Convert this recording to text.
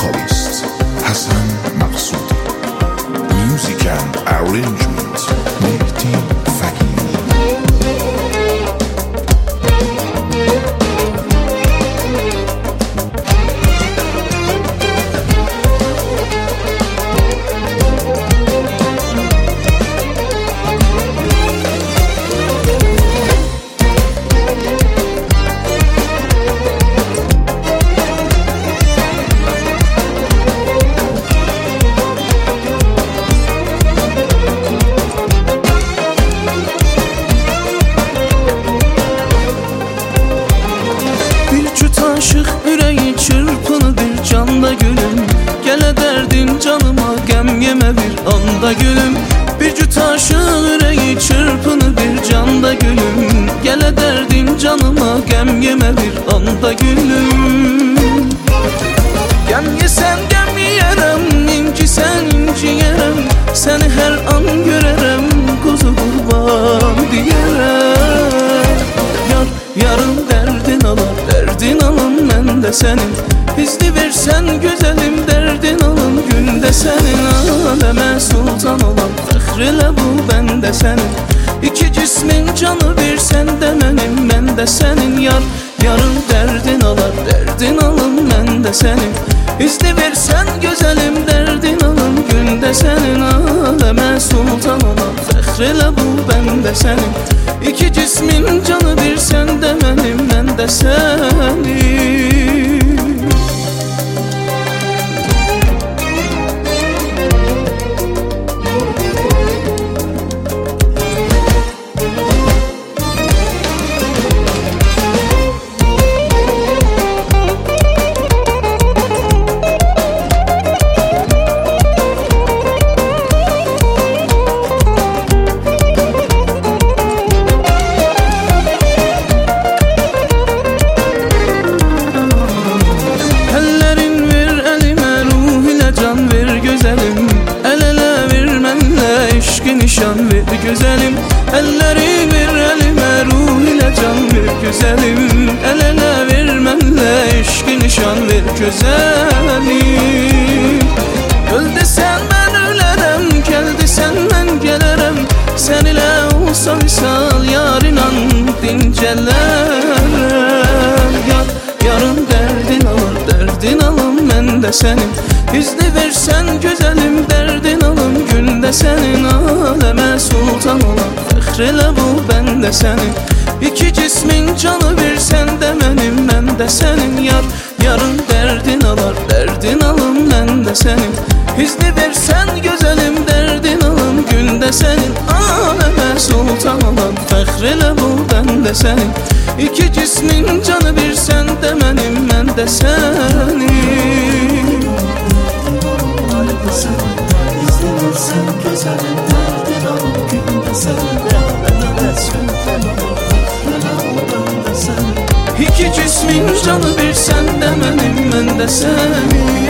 vocalist Hasan Maksudi. Music and arrangement Mehdi Fakir. Aşık yüreği çırpını bir canda gülüm. Gele derdin canıma gem yeme bir anda gülüm. Bir cüt aşık yüreği çırpını bir canda gülüm. Gele derdin canıma gem yeme bir anda gülüm. Gem yesen gem yiyerem, inci sen inci yerem. Seni her an görerem, kuzu kurban diyerem. Yarın derdin alar, derdin alın men de senin. İzni versen güzelim, derdin alın günde senin. Aleme sultan olan fehrile bu ben de senin. İki cismin canı bir sen de benim, ben de senin. Yarın derdin alar, derdin alın men de senin. İzni versen güzelim, derdin alın günde senin. Aleme sultan olan fehrile bu ben de senin. İki cismin canı bir sen de benim, ben de senin. Nişan ver güzelim, elleri bir elime ruh ile can ver güzelim. El ele vermenle eşki nişan ver güzelim. Öl desen ben ölerem, gel desen ben gelirim. Sen ile olsa visal yar inan dinceler. Yarın derdin alır, derdin alın men de senin. İzni versen güzelim, derdin alın günde senin. Aleme sultan olan fehrile bu ben de senin. İki cismin canı bir sen de benim, ben de senin. Yarın derdin alar, derdin alın men de senin. İzni versen güzelim, derdin alın günde senin. Aleme sultan olan fehrile bu ben de senin. İki cismin canı bir sen de benim, ben de senin. Sen güzelim, derdin alın günde senin. İki cismin canı bir sen de benim, ben de senin.